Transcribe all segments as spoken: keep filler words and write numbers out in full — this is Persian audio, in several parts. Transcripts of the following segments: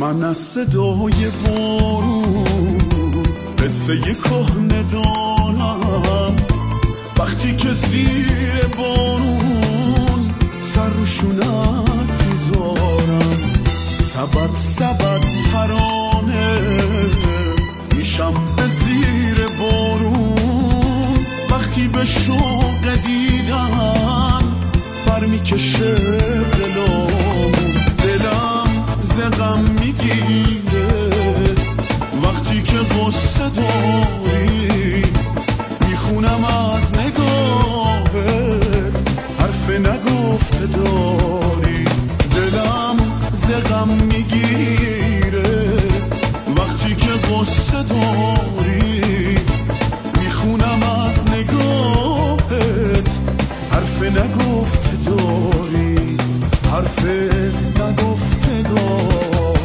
من از صدای بارون قصه کهنه دارم، وقتی که زیر بارون سر رو شونت میذارم، سبد سبد ترانه میشم به زیر بارون، وقتی به شوق دیدن برمیکشه دلامون، دلم ز غم میگیره وقتی که قصه داری، میخونم از نگاهت حرف نگفته داری، دلم ز غم میگیره وقتی که قصه داری، میخونم از نگاهت حرف نگفته داری، حرف نگفته داری.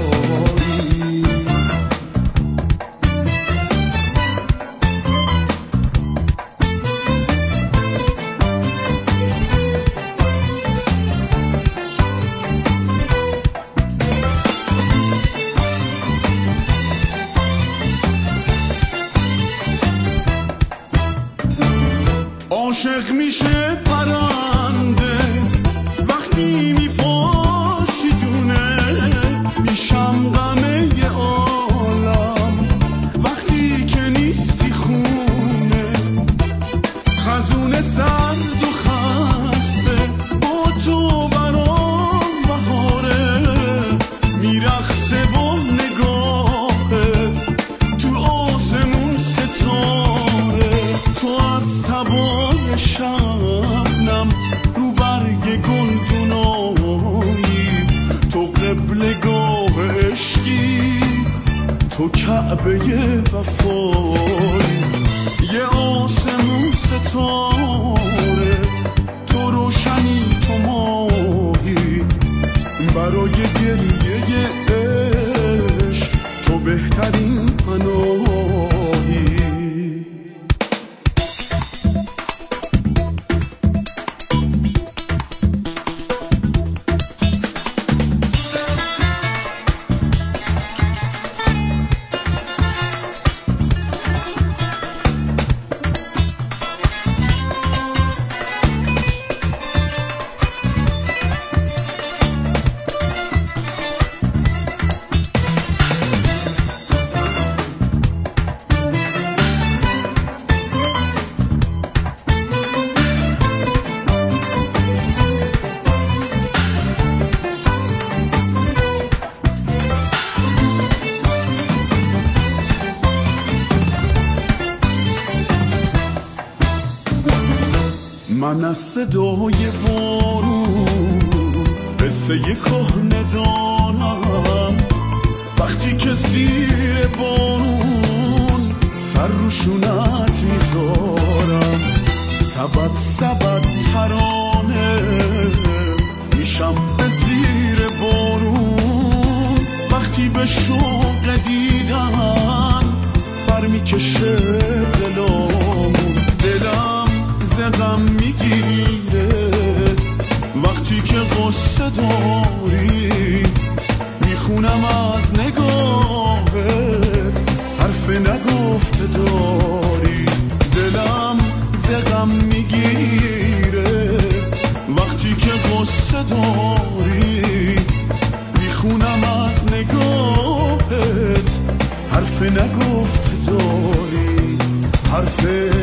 عاشق میشه پرنده وقتی میپاشیدونه، میشم غمه عالم وقتی که نیستی خونه، خزونه سرد و خسته با تو برام بهاره، میرخصه با نگاهت تو آسمون ستاره، تو از تبار شبنم رو برگ گلدونایی، تو قبلگاه عشقی، تو کعبه وفایی، یه آسمون ستاره، تو روشنی تو ماهی، برای گریه عشق تو بهترین پناهی. من از صدای بارون قصه کهنه دارم، وقتی که زیر بارون سر رو شونت میذارم، سبد سبد ترانه میشم به زیر بارون، وقتی به شوق دیدن برمیکشه دلامون، دلم ز غم میگیره وقتی که قصه داری، میخونم از نگاهت حرف نگفته داری، دلم ز غم میگیره وقتی که قصه داری، میخونم از نگاهت حرف نگفته داری، حرف